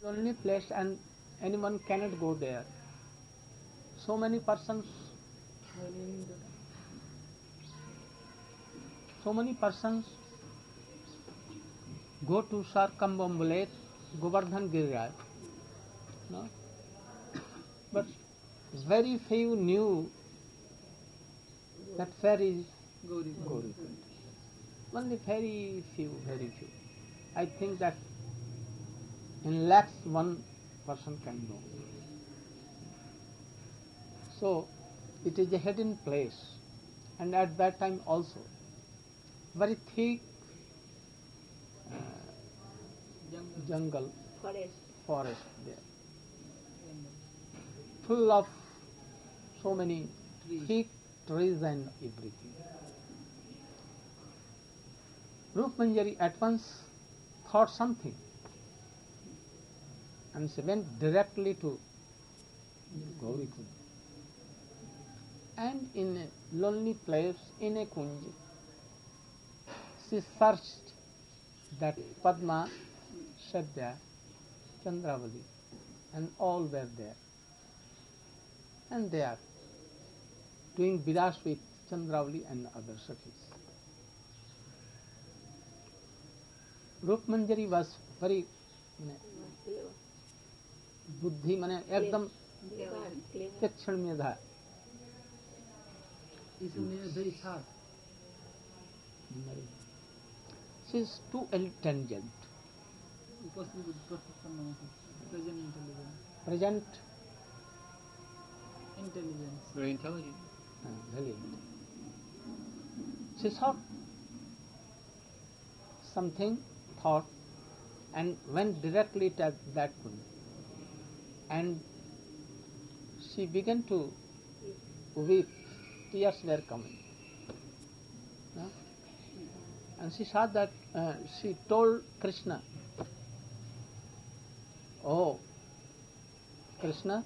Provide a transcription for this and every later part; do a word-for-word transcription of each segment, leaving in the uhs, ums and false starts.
lonely place and anyone cannot go there. So many persons, so many persons go to circumambulate Govardhan Giriraj, no? But very few knew that where is Gauri Kund. Only very few, very few. I think that in lakhs one person can know. So it is a hidden place, and at that time also very thick uh, jungle, jungle Forest. forest there, full of so many trees. Thick trees and everything. Rup Manjari at once thought something, and she went directly to Gauri Kund. And in a lonely place, in a kunj, she searched that Padma, Shabda, Chandravali, and all were there. And they are doing vilas with Chandravali and other Sakhis. Rup Manjari was very बुद्धि माने एकदम एक क्षण में था. Very sharp. She is too intelligent. Present intelligence. Present intelligence. Very intelligent. Uh, very intelligent. She thought something, thought, and went directly to that kund. And she began to weep. Tears were coming. Uh, and she saw that, uh, she told Krishna, "Oh, Krishna,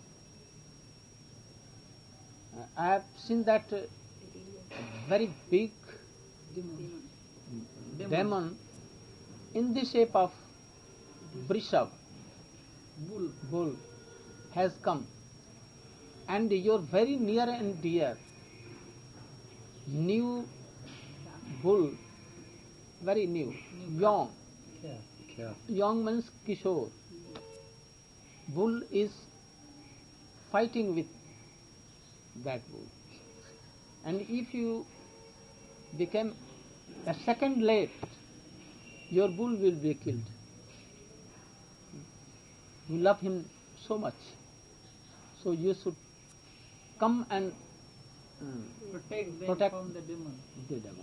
uh, I have seen that uh, very big Demon. demon. demon in the shape of Brishav, Bull. bull, has come, and you're very near and dear. New bull, very new, New young. Calf. Calf. Young means Kishore. Bull is fighting with that bull. And if you become a second late, your bull will be killed. You love him so much, so you should come and um, Protect them Protect. from the demon. the demon."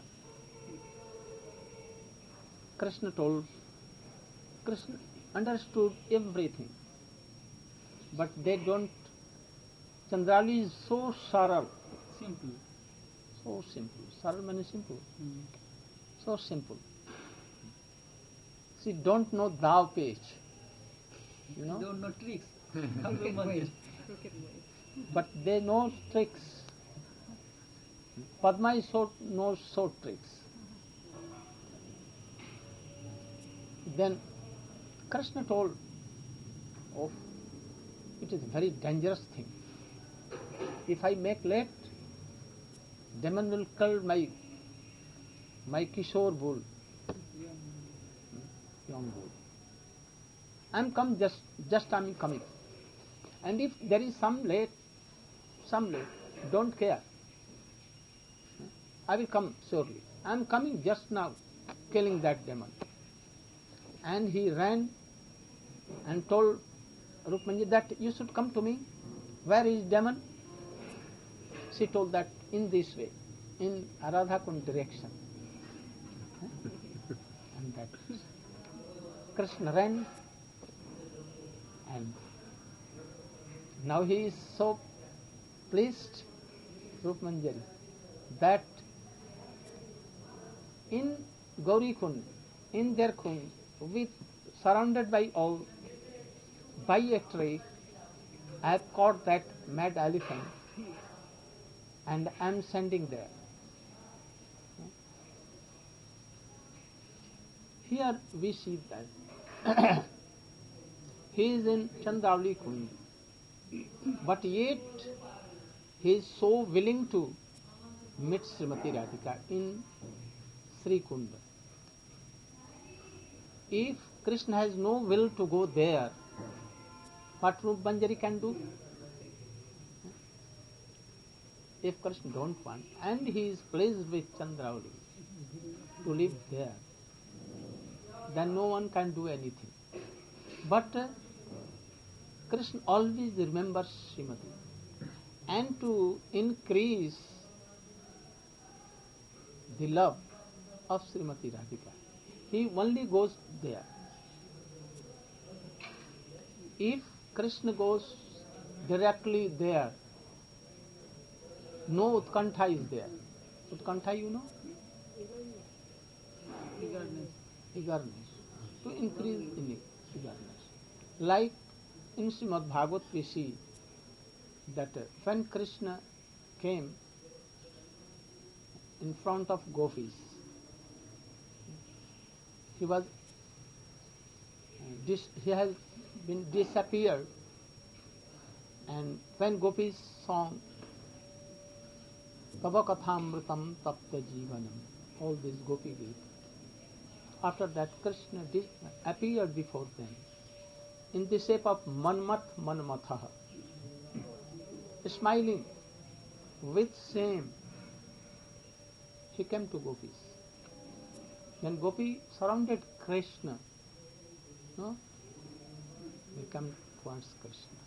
Krishna told, Krishna understood everything, but they don't. Chandrali is so saral, Simple. so simple. Saral means simple, Mm. so simple. She don't know Dav page, you know, Don't know tricks. How to manage. but they know tricks. Padma is so knows so tricks. Then Krishna told, "Oh, it is a very dangerous thing. If I make late, demon will kill my my Kishore bull, young bull. I'm come just just I'm coming. And if there is some late, some late, don't care. I will come surely. I'm coming just now, killing that demon." And he ran and told Rukmani that you should come to me. Where is demon? She told that in this way, in Radha Kund direction. And that Krishna ran, and now he is so pleased, Rup Manjari, that in Gauri Kund, in their Kund, with surrounded by all, by a tree, I have caught that mad elephant and I am sending there. Here we see that he is in Chandravali Kunj, but yet he is so willing to meet Srimati Radhika in Sri Kunda. If Krishna has no will to go there, what Rup Banjari can do? If Krishna don't want, and he is pleased with Chandravali to live there, then no one can do anything. But uh, Krishna always remembers Srimati, and to increase the love of Srimati Radhika, he only goes there. If Krishna goes directly there, no Utkantha is there. Utkantha, you know? Eagerness. Eagerness. To increase in eagerness. Like in Srimad Bhagavat we see that uh, when Krishna came in front of gopis, he was uh, dis- he has been disappeared, and when gopis sang Tava Kathamritam Tapta Jivanam, all these gopi gita, after that Krishna dis- appeared before them in the shape of Manmat Manmatha, smiling with shame. He came to gopis. Then gopi surrounded Krishna. No? They come towards Krishna.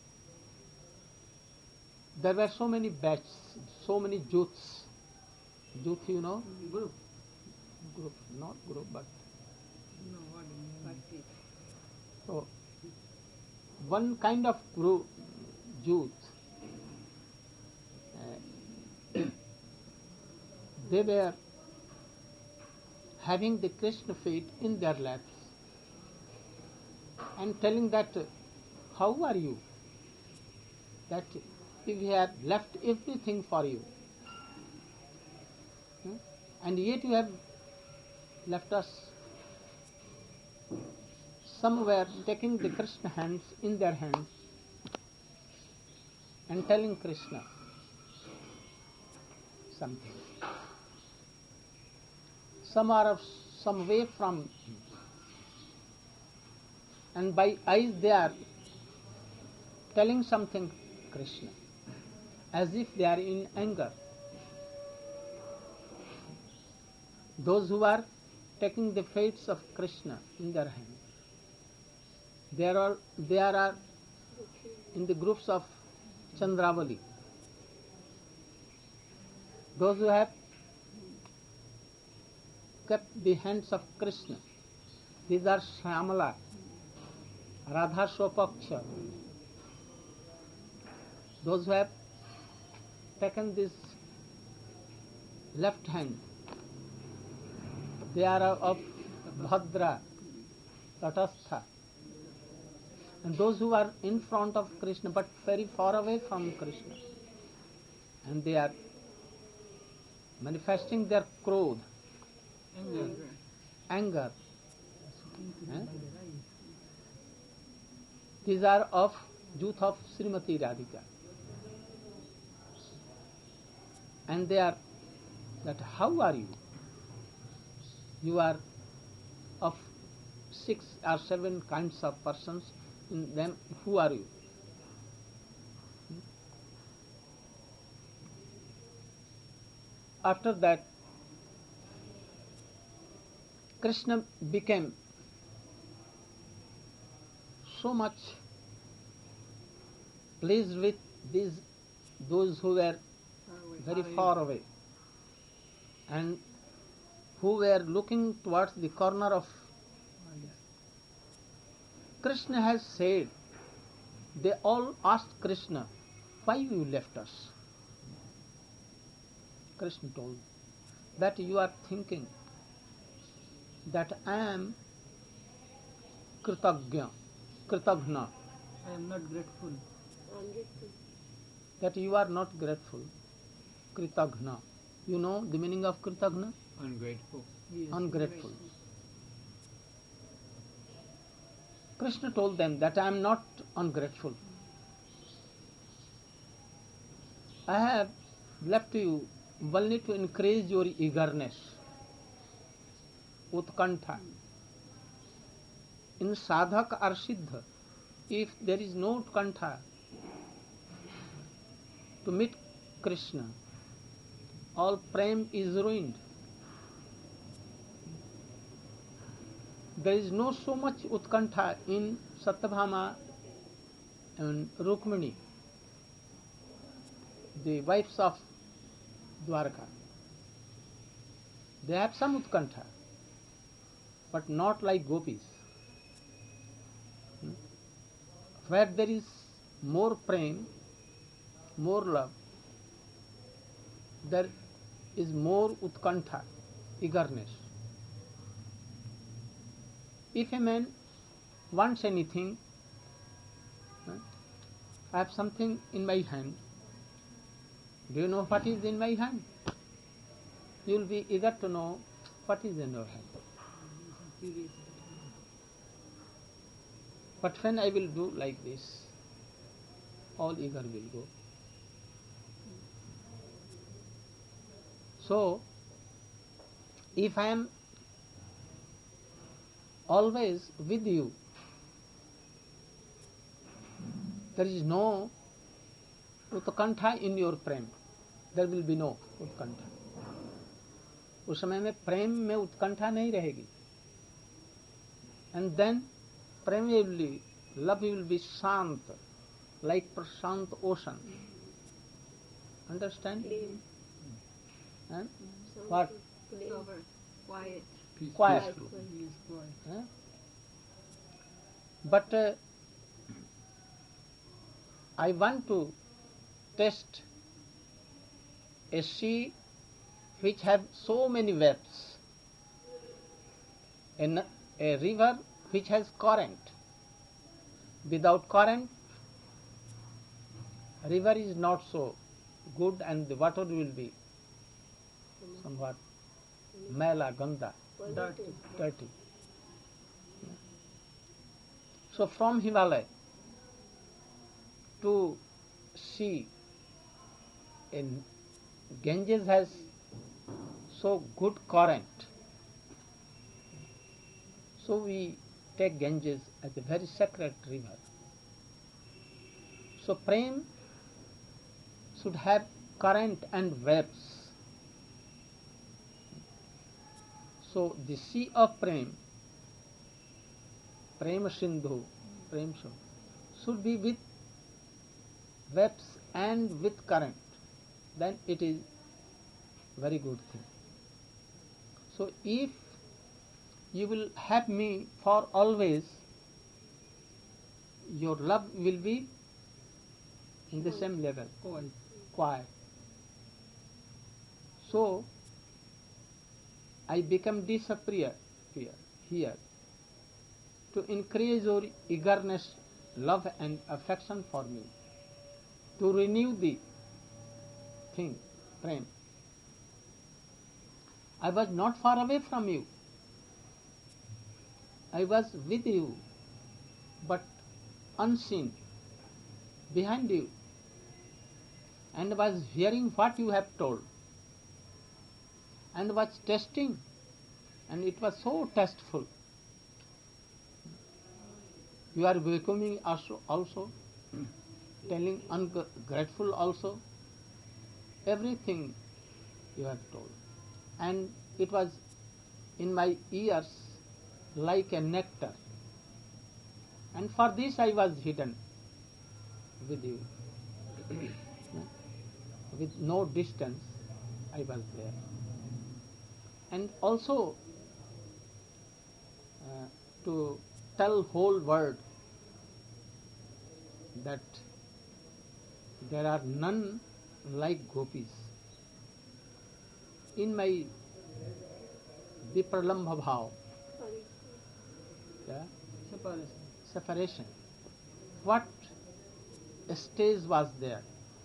There were so many batches, so many youths. Youth, you know? Group. Group, not group, but No, what do you mean? so one kind of group, youth, uh, they were having the Krishna feet in their laps and telling that, uh, how are you? That we have left everything for you, hmm? and yet you have left us. Some were taking the Krishna hands in their hands and telling Krishna something. Some are of some way from him, and by eyes they are telling something Krishna, as if they are in anger. Those who are taking the fates of Krishna in their hands, there are there are in the groups of Chandravali. Those who have kept the hands of Krishna, these are Shyamala, Radha Swapaksha. Those who have taken this left hand, they are of Bhadra, Tatastha. And those who are in front of Krishna but very far away from Krishna, and they are manifesting their krodh, Anger. anger. Eh? These are of youth of Srimati Radhika. And they are that, how are you? You are of six or seven kinds of persons. In them, who are you? Hmm? After that, Krishna became so much pleased with these those who were very far away and who were looking towards the corner of. Krishna has said, they all asked Krishna, why you left us? Krishna told that you are thinking that I am Kritagya, Kritagna, I am not grateful. that you are not grateful, Kritagna. You know the meaning of Kritagna? Ungrateful. Yes. Ungrateful. Krishna told them that I am not ungrateful. I have left you only to increase your eagerness, utkantha. In sadhak or siddha, if there is no utkantha to meet Krishna, all prem is ruined. There is no so much utkantha in Satyabhama and Rukmini, the wives of Dwarka. They have some utkantha, but not like gopis. Hmm? Where there is more prem, more love, there is more utkantha, eagerness. If a man wants anything, I have something in my hand. Do you know what is in my hand? You will be eager to know what is in your hand. Curious. But when I will do like this, all eager will go. So, if I am always with you, there is no utkantha in your prem. There will be no utkantha. उस समय में प्रेम में उत्कंठा नहीं रहेगी. And then prem will be, love will be shant, like Prashant ocean. Understand? Clean. And So what? clean. Sober, quiet. Quiet. Peaceful. He is quiet. Huh? But uh, I want to test a sea which have so many waves, a, n- a river which has current. Without current, river is not so good and the water will be somewhat mela, ganda, Polluted. dirty. So from Himalaya to sea, in Ganges has so good current. So we take Ganges as a very sacred river. So prem should have current and waves. So the sea of prem, prem sindhu, prem sindhu, should be with waves and with current. Then it is very good thing. So if you will have me for always, your love will be in the same level, Quiet. quiet. So I become disappear here, here to increase your eagerness, love and affection for me, to renew the thing, prem. I was not far away from you. I was with you, but unseen, behind you, and was hearing what you have told, and was testing, and it was so tasteful. You are welcoming also, also telling ungrateful also, everything you have told. And it was in my ears like a nectar. And for this I was hidden with you. With no distance I was there. And also uh, to tell whole world that there are none like gopis. In my vipralambha bhav, yeah, Separation. separation, what stage was there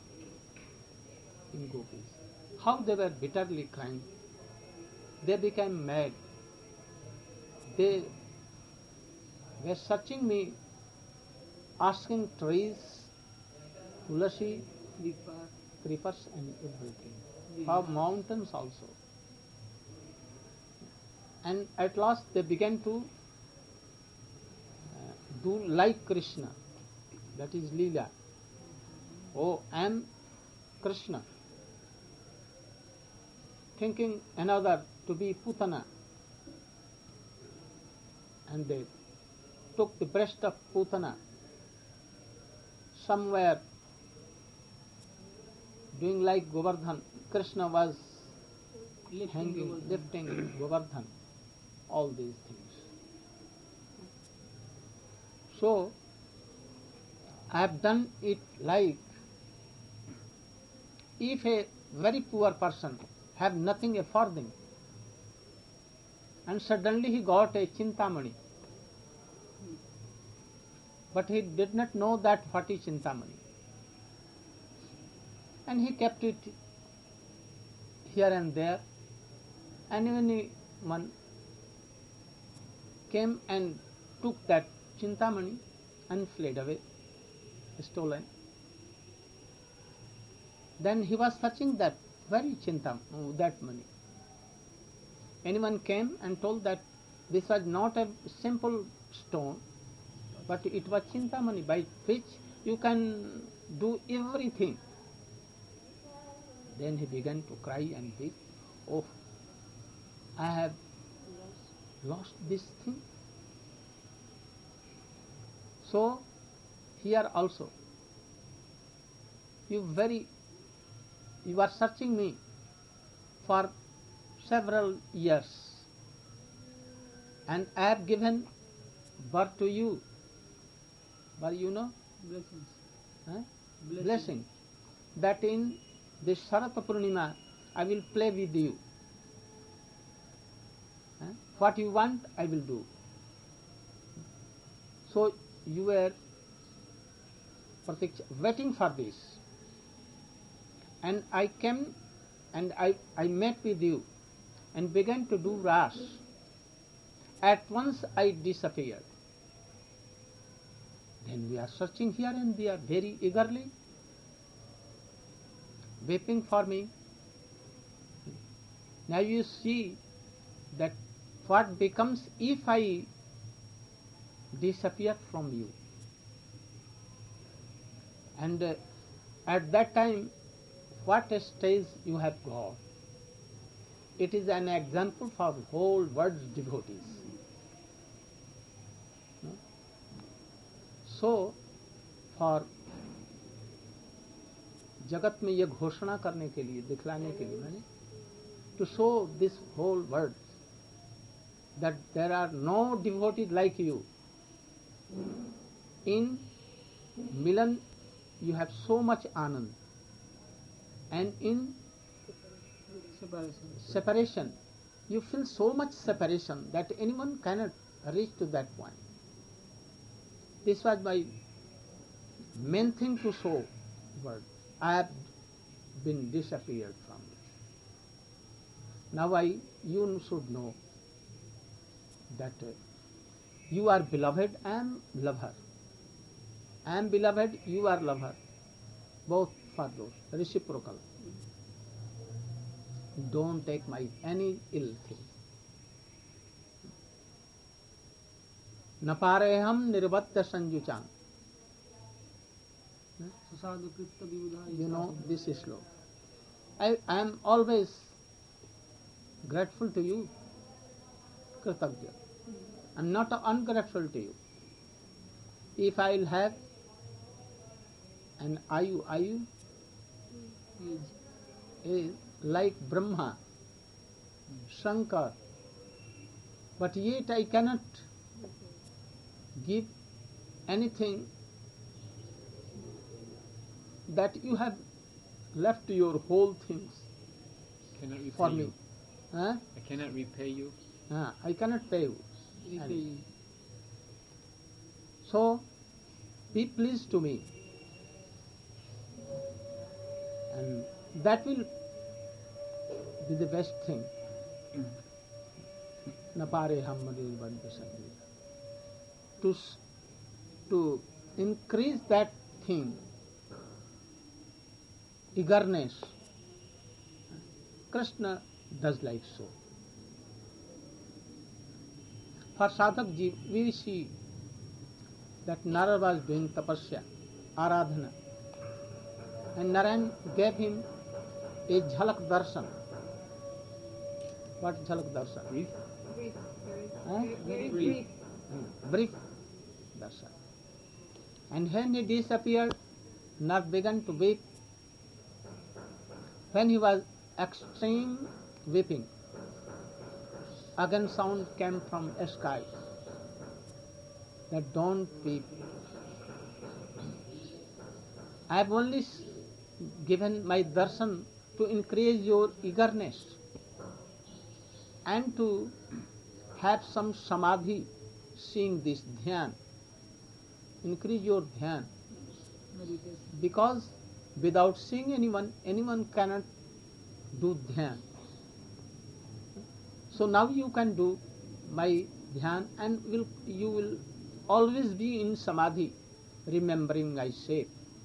in gopis? How they were bitterly crying. They became mad. They were searching me, asking trees, tulasi, Kripa, creepers and everything, the for mountains also. And at last they began to uh, do like Krishna, that is Leela. Oh, I am Krishna, thinking another to be Putana. And they took the breast of Putana, somewhere doing like Govardhan. Krishna was lifting hanging, Govardhan. lifting Govardhan, all these things. So, I have done it like if a very poor person have nothing a farthing, and suddenly he got a Chintamani, but he did not know that what is Chintamani, and he kept it here and there, and when one came and took that Chintamani and fled away, stolen. Then he was searching that very Chintam, that money. Anyone came and told that this was not a simple stone, but it was Chintamani, by which you can do everything. Then he began to cry and weep. Oh, I have lost this thing. So, here also, you very, you are searching me for several years, and I have given birth to you. But you know, Blessings. huh? Blessings. blessing, that in this Sarata Purnima I will play with you. Huh? What you want, I will do. So you were pratiksha, waiting for this, and I came and I, I met with you and began to do ras. At once I disappeared. Then we are searching here and there very eagerly, weeping for me. Now you see that what becomes if I disappear from you. And uh, at that time, what a stage you have got. It is an example for whole world's devotees. No? So, for जगत में ये घोषणा करने के लिए, दिखलाने के लिए मैंने, to show this whole world that there are no devotees like you. In Milan you have so much anand, and in Separation. separation you feel so much separation that anyone cannot reach to that point. This was my main thing to show world. I have been disappeared from it. Now I, you should know that uh, you are beloved, I am lover. I am beloved, you are lover. Both for those, reciprocal. Don't take my any ill thing. Napareham nirvatta sanjuchan. Susadhu kritta vibudha. You know this is slow. I, I am always grateful to you, Kritagya. I am not ungrateful to you. If I will have an ayu, ayu Age. is like Brahma, Shankar, but yet I cannot give anything that you have left your whole things Cannot repay for me. you. Huh? I cannot repay you. Ah, I cannot pay you. Repay. So, be pleased to me. And that will be the best thing. Napare ham madir banda sandhya. to s- to increase that thing, eagerness, Krishna does like so. For Sadhak ji, we see that Nara was doing tapasya, aradhana, and Narayan gave him a jhalak darshan. What jhalak darshan? Brief? Brief, very, Huh? very, very Brief. brief. Hmm, brief darshan. And when he disappeared, Nar began to weep. When he was extreme weeping, again sound came from a sky that don't weep. I have only s- given my darshan to increase your eagerness and to have some samadhi seeing this dhyan. Increase your dhyan, meditation. because without seeing anyone, anyone cannot do dhyan. So now you can do my dhyan and will you will always be in samadhi, remembering my shape.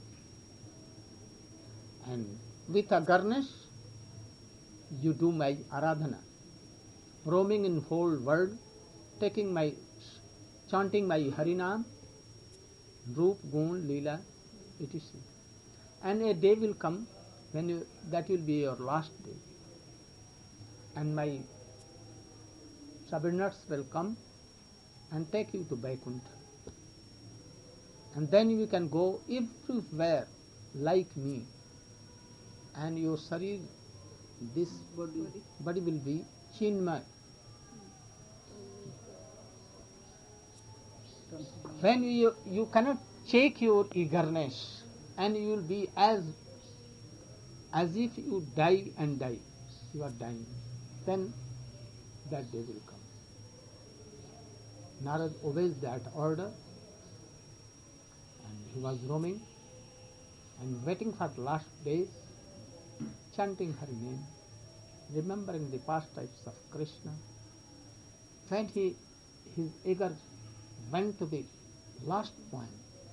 And with awareness, you do my aradhana, roaming in whole world, taking my, chanting my Harinam, Roop, Gun, Leela, et cetera. And a day will come when you, that will be your last day. And my subordinates will come and take you to Vaikuntha. And then you can go everywhere like me. And your sharir, this Body. body will be chinmay. When you, you cannot check your eagerness, and you will be as as if you die and die, you are dying, then that day will come. Narad obeys that order, and he was roaming and waiting for the last days, chanting her name, remembering the pastimes of Krishna. When he his eager went to the last point,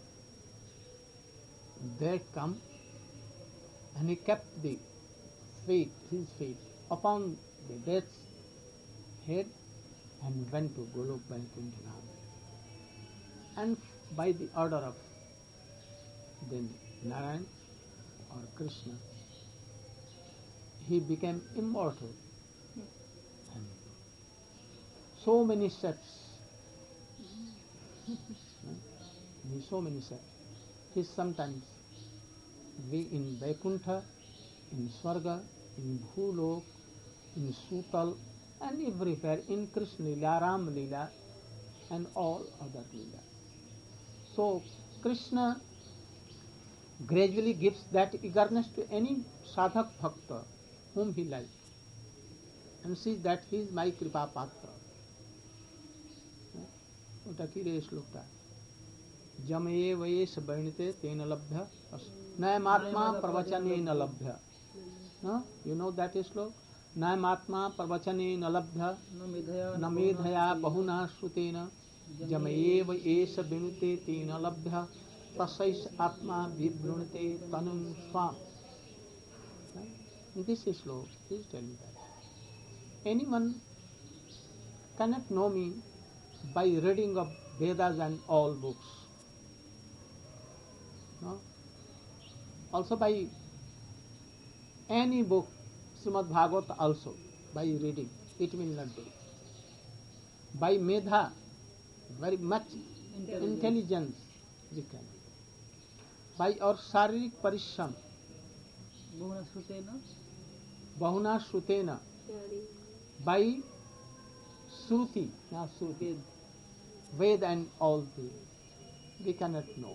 there come, and he kept the feet, his feet, upon the death's head, and went to Golok Vaikuntha Dham. And by the order of then Narayan or Krishna, he became immortal. And so many steps, in so many steps. He sometimes we in Vaikuntha, in Swarga, in Bhulok, in Sutal, and everywhere in Krishna Leela, Ram Leela, and all other Leela. So Krishna gradually gives that eagerness to any sadhak bhakta whom he likes, and sees that he is my kripa patra. ওটা কি রে শ্লোকটা जमये वयेश वर्णिते तेन लभ्य नयमात्मा प्रवचने न लभ्य. No? You know that श्लोक? नयमात्मा प्रवचने न लभ्य न मेधया न मेधया बहुना श्रुतेन जमयेव एष विनुते तेन लभ्य तस्यैष आत्मा विवृणते तनुं स्वाम. In this श्लोक he is telling that anyone cannot know me by reading of Vedas and all books. No? Also by any book, Srimad Bhagavata also, by reading, it will not do. By medha, very much Intelligence. intelligence, we can. By our sharirik parishram, बहुना श्रुतेन bahuna shrutena, by shruti, not shruti, Veda Ved and all the, we cannot know.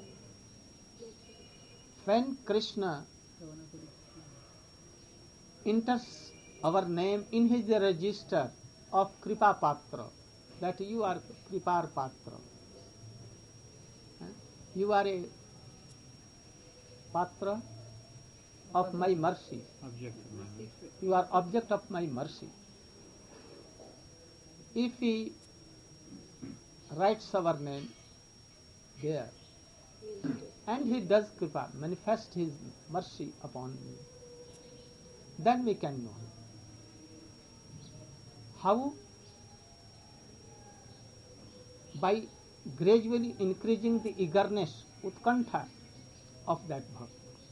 When Krishna श्रवण करी enters our name in his register of Kripa Patra, that you are Kripar Patra. Eh? You are a Patra of my mercy. Object of my Secret. You are object of my mercy. If he writes our name there. And he does kripa, manifest his mercy upon me. Then we can know him. How? By gradually increasing the eagerness, utkantha of that bhakt.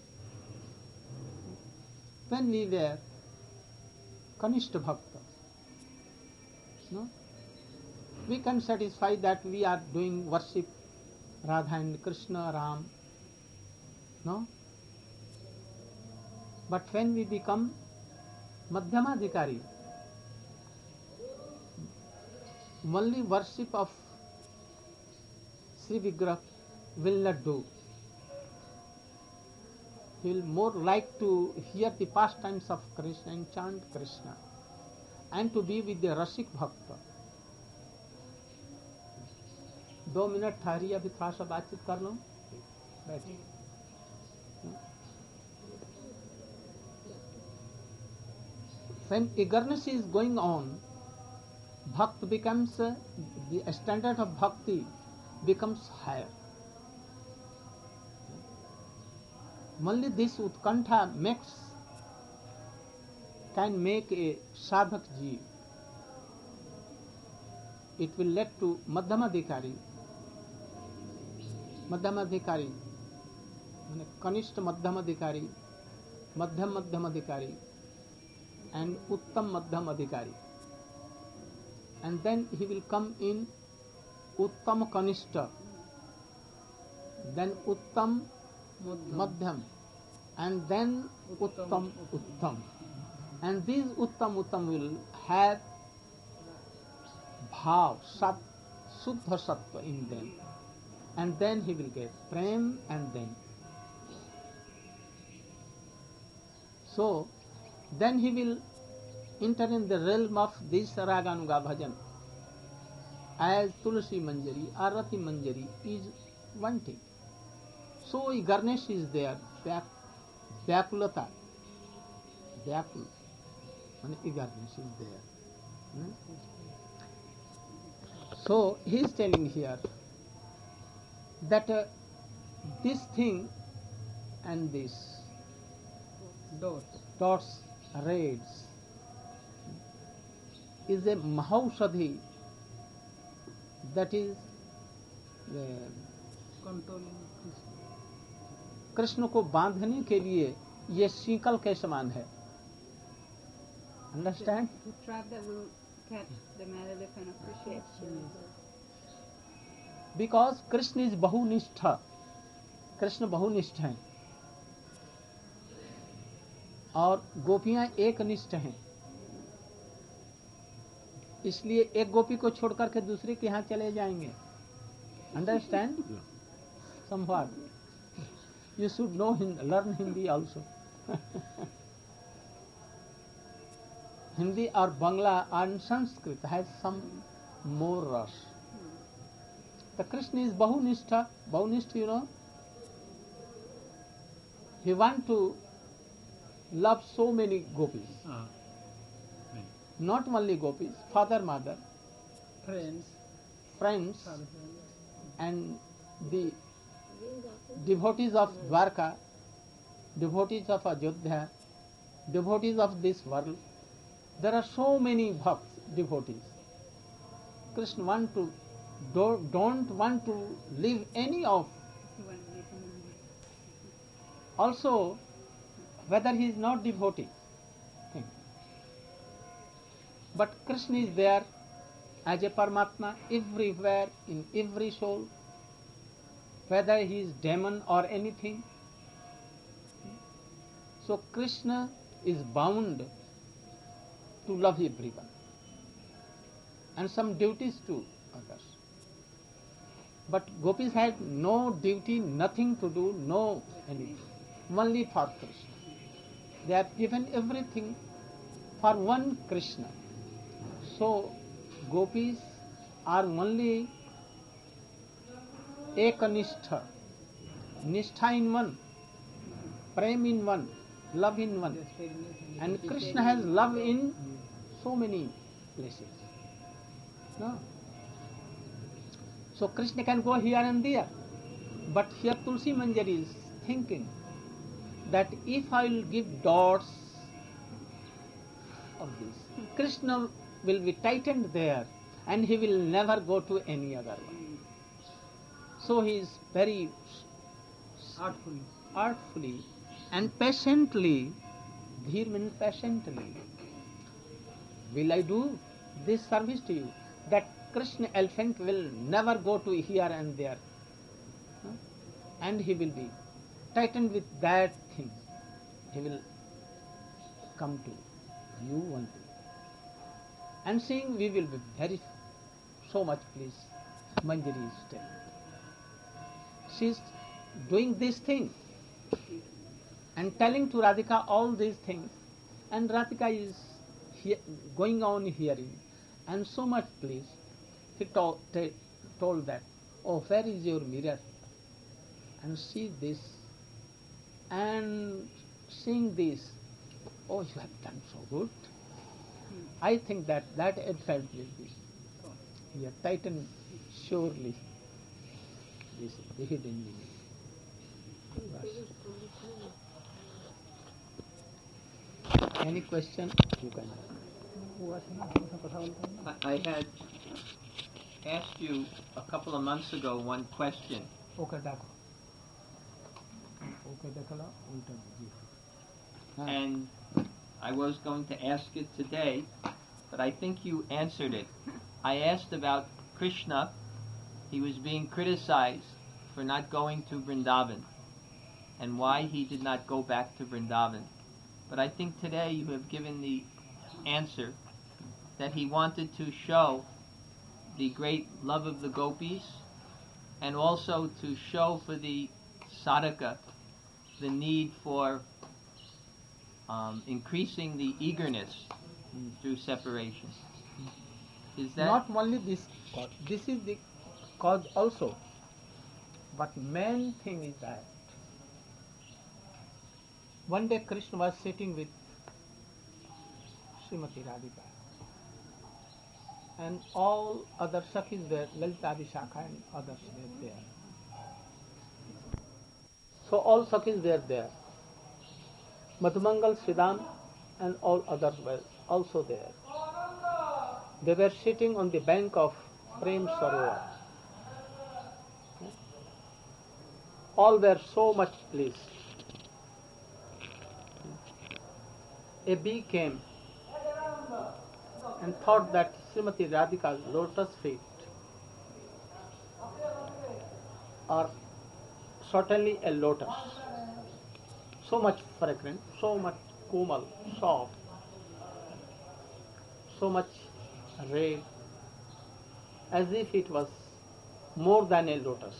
When we were Kanishta Bhakta, no? We can satisfy that we are doing worship Radha and Krishna, Ram, no? But when we become Madhyamadhikari, only worship of Sri Vigrah will not do. He will more like to hear the pastimes of Krishna and chant Krishna and to be with the Rasik Bhakta. दो minute ठहरिए, अभी थोड़ा सा बातचीत कर लो, बैठिए. When eagerness is going on, bhakt becomes, uh, the standard of bhakti becomes higher. Only this utkantha makes, can make a sadhak jeev. It will lead to madhyamadhikari. Madhyamadhikari, means kanishta madhyamadhikari, madhyam madhyamadhikari, and uttam madhyamadhikari. And then he will come in uttam kanishta, then uttam madhyam, and then uttam uttam. And these uttam uttam will have bhav, sat, suddha sattva in them. And then he will get prem, and then. So, then he will enter in the realm of this raganuga bhajan, as Tulsi Manjari or Rati Manjari is wanting. So eagerness is there, vyakulata, vyakul, and eagerness is there. Hmm? So he is telling here that uh, this thing and this Dots. dots, raids, is a mahaushadhi, that is uh, Controlling Krishna. Krishna को बांधने के लिए ये sickle के समान है. Understand? The trap that will catch the mad elephant of Krishna. Because Krishna is बहुनिष्ठ, कृष्ण बहुनिष्ठ हैं और गोपियां एक निष्ठ हैं. इसलिए एक गोपी को छोड़ करके दूसरे के यहाँ चले जाएंगे. Understand? Somewhat. You should know Hindi, learn Hindi also. Hindi or Bangla and Sanskrit has some more rush. The Krishna is Bahunistha. Bahunistha, you know, he want to love so many gopis. Ah, right. Not only gopis, father, mother, Friends. friends, Father. and the devotees of Dwarka, devotees of Ajodhya, devotees of this world. There are so many bhakts, devotees. Krishna want to, don't, don't want to leave any of. Also, whether he is not devotee. Think. But Krishna is there as a Paramatma everywhere, in every soul, whether he is demon or anything. So Krishna is bound to love everyone and some duties to others. But gopis had no duty, nothing to do, no anything, only for Krishna. They have given everything for one Krishna. So gopis are only ekanistha, nistha in one, prem in one, love in one. And Krishna has love in so many places. No? So Krishna can go here and there. But here Tulsi Manjari is thinking that if I will give dots of this, Krishna will be tightened there and he will never go to any other one. So he is very Artfully. artfully and patiently, Dheer means patiently, will I do this service to you, that Krishna elephant will never go to here and there. Huh? And he will be tightened with that thing. He will come to you one day. And seeing we will be very so much pleased. Manjari is telling. She is doing this thing and telling to Radhika all these things, and Radhika is he- going on hearing and so much pleased. He told, t- told that, oh, where is your mirror? And see this, and seeing this, oh, you have done so good. I think that that elephant will be here tightened surely. This is the hidden meaning. Any question? You can ask. I I had asked you a couple of months ago one question. Okay, देखो. Okay, देखो ला, उल्टा जी. हाँ. And I was going to ask it today, but I think you answered it. I asked about Krishna. He was being criticized for not going to Vrindavan and why he did not go back to Vrindavan. But I think today you have given the answer that he wanted to show the great love of the gopis and also to show for the sadhaka the need for um, increasing the eagerness through separation. Is that Not only this cause, this is the cause also, but main thing is that one day Krishna was sitting with Srimati Radhika, and all other Sakhis were, Lalita Vishakha and others were there. So all Sakhis were there. Madhumangal, Sridham and all others were also there. They were sitting on the bank of Prem Sarovar. All were so much pleased. A bee came and thought that Srimati Radhika's lotus feet are certainly a lotus. So much fragrant, so much komal, soft, so much red, as if it was more than a lotus.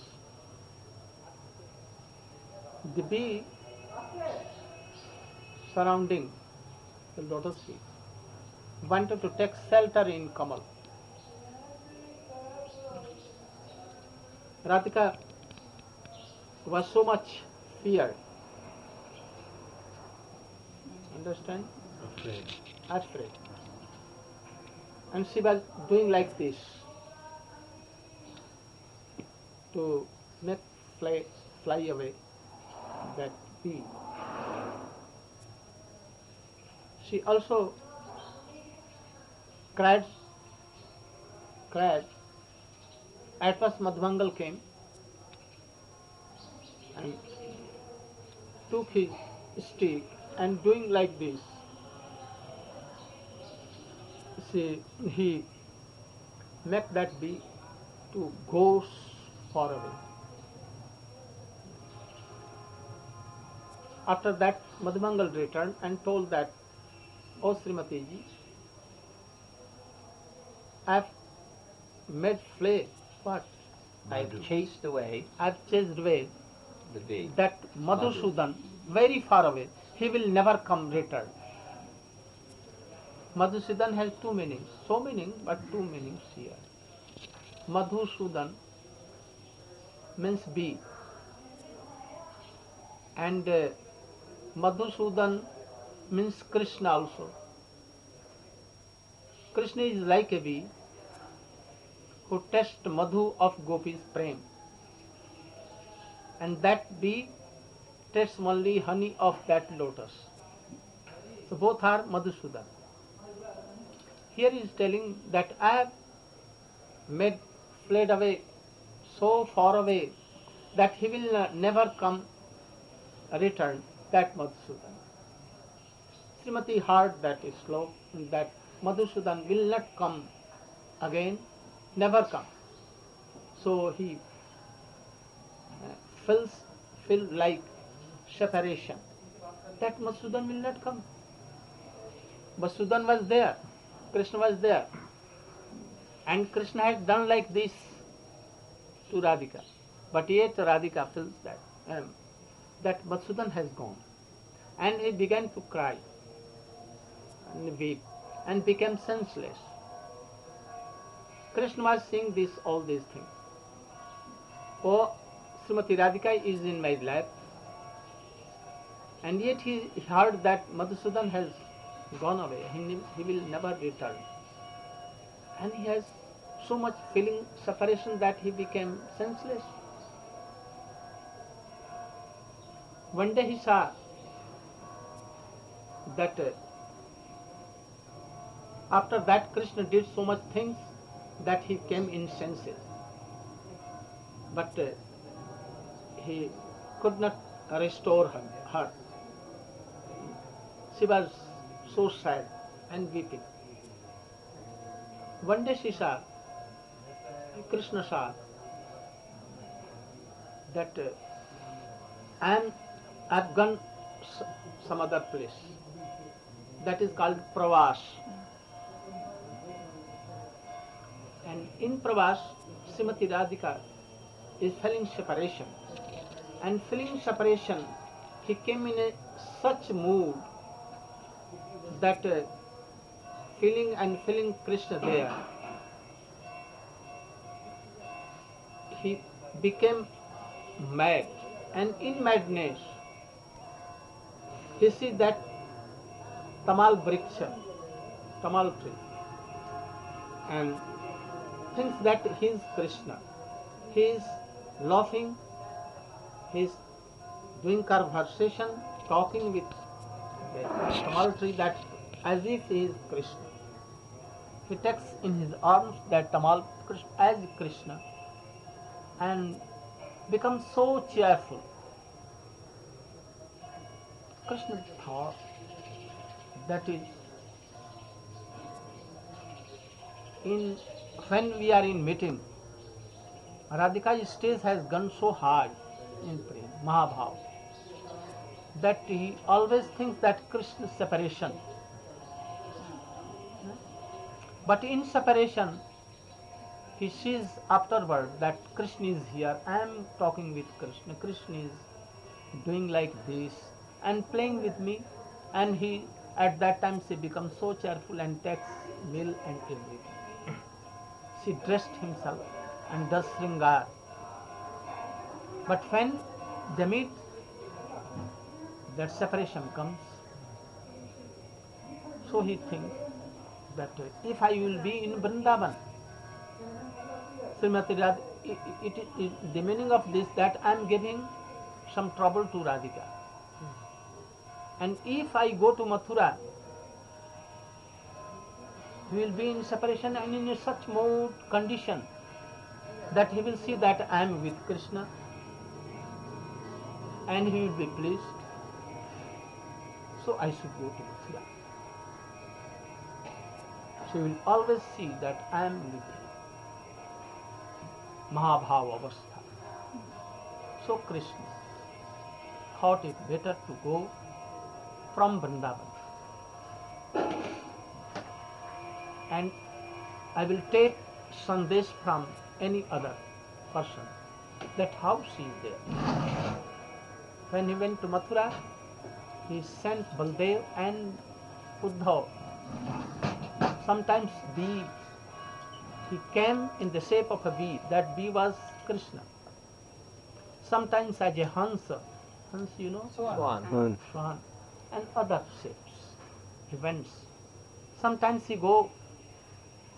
The bee surrounding the lotus feet wanted to take shelter in Kamal. Radhika was so much feared. Understand? Afraid. Afraid. And she was doing like this to make fly, fly away that bee. She also cried, cried. At first Madhumangal came and took his stick and doing like this. See, he make that bee to go far away. After that, Madhumangal returned and told that, "Oh Srimati ji, I have made flay. What? I chased away I have chased away the bee. that Madhusudan very far away. He will never come return." Madhusudan has two meanings. So meaning, but two meanings here. Madhusudan means bee. And uh, Madhusudan means Krishna also. Krishna is like a bee who tastes madhu of gopis prem. and that bee tastes only honey of that lotus. So both are Madhusudan. Here he is telling that I have made fled away so far away that he will uh, never come return, that Madhusudan. Srimati heard that slok, that Madhusudan will not come again, never come. So he uh, feels feel like separation, that Madhusudan will not come. Madhusudan was there, Krishna was there, and Krishna had done like this to Radhika, but yet Radhika feels that um, that Madhusudan has gone, and he began to cry and weep and became senseless. Krishna was seeing this, all these things. Oh, Srimati Radhika is in my lap, and yet he heard that Madhusudan has gone away, he, he will never return. And he has so much feeling separation that he became senseless. One day he saw that uh, after that Krishna did so much things that he came in senses. But uh, he could not restore her, her. She was so sad and weeping. One day she saw, Krishna saw that uh, I am, I've gone s- some other place. That is called Pravas. And in Pravas, Srimati Radhika is feeling separation. And feeling separation, he came in a such mood that uh, feeling and feeling Krishna there, he became mad. And in madness, he sees that Tamal Vriksha, Tamal tree, and thinks that he is Krishna. He is laughing, he is doing conversation, talking with the Tamal tree, that as if he is Krishna. He takes in his arms that Tamal Krishna, as Krishna, and becomes so cheerful. Krishna thought, that is, in when we are in meeting, Radhika's stage has gone so high in prem, Mahabhav, that he always thinks that Krishna's separation. But in separation, he sees afterward that Krishna is here, I am talking with Krishna, Krishna is doing like this and playing with me, and he at that time she becomes so cheerful and takes meal and everything. She dressed himself and does Sringar. But when they meet, that separation comes. So he thinks that uh, if I will be in Vrindavan, Srimati Radhika, it, it, it, the meaning of this, that I am giving some trouble to Radhika. And if I go to Mathura, he will be in separation and in a such mood condition that he will see that I am with Krishna, and he will be pleased. So I should go to Mathura. So he will always see that I am with him. Mahabhava Avastha. So Krishna thought it better to go from Vrindavan, and I will take sandesh from any other person, that how she is there. When he went to Mathura, he sent Baldev and Uddhav. Sometimes bee, he came in the shape of a bee, that bee was Krishna. Sometimes as a Hansa, Hans you know? Swan. Swan, and other shapes, events. Sometimes he go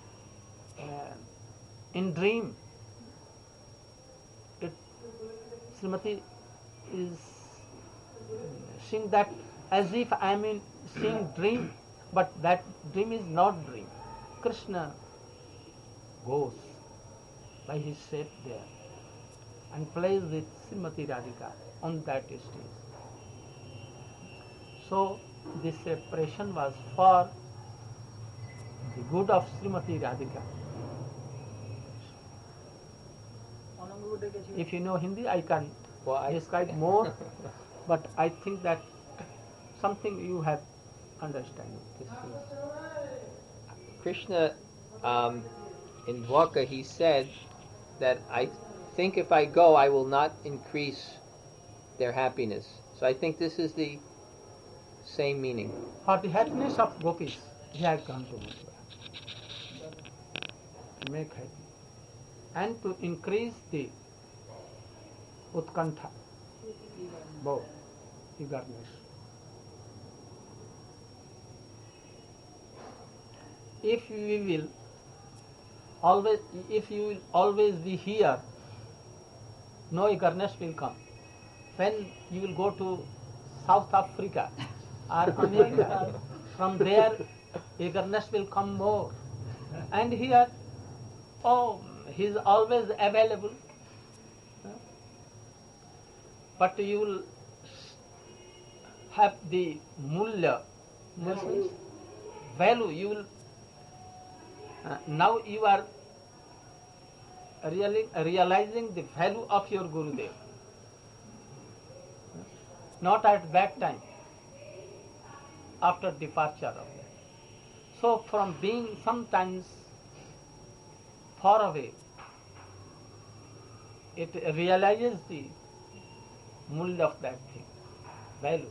uh, in dream. It Srimati is seeing that as if I am in seeing dream, but that dream is not dream. Krishna goes by his shape there and plays with Srimati Radhika on that stage. So this separation was for the good of Srimati Radhika. If you know Hindi, I can Well, I- describe more, but I think that something you have understanding this is. Krishna, um, in Dwarka, he said that I think if I go, I will not increase their happiness. So I think this is the same meaning. For the happiness of gopis, he had come to Mathura to make happy and to increase the utkantha, both eagerness. If we will always, if you will always be here, no eagerness will come. When you will go to South Africa or America, from there eagerness will come more. And here, oh, he is always available. But you will have the mulya, means value. You will uh, now you are really realizing the value of your Gurudev. Not at that time, after departure of that. So from being sometimes far away, it realizes the mulya of that thing, value.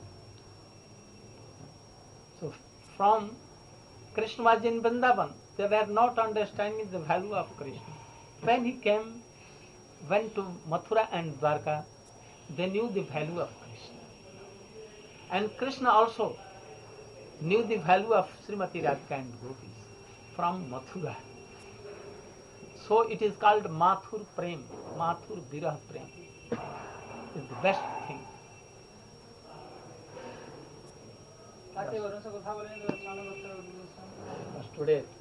So from Krishna was in Vrindavan, they were not understanding the value of Krishna. When he came, went to Mathura and Dwarka, they knew the value of Krishna. And Krishna also knew the value of Srimati Radhika and gopis from Mathura. So it is called Mathur Prem, Mathur Virah Prem. It's the best thing. But today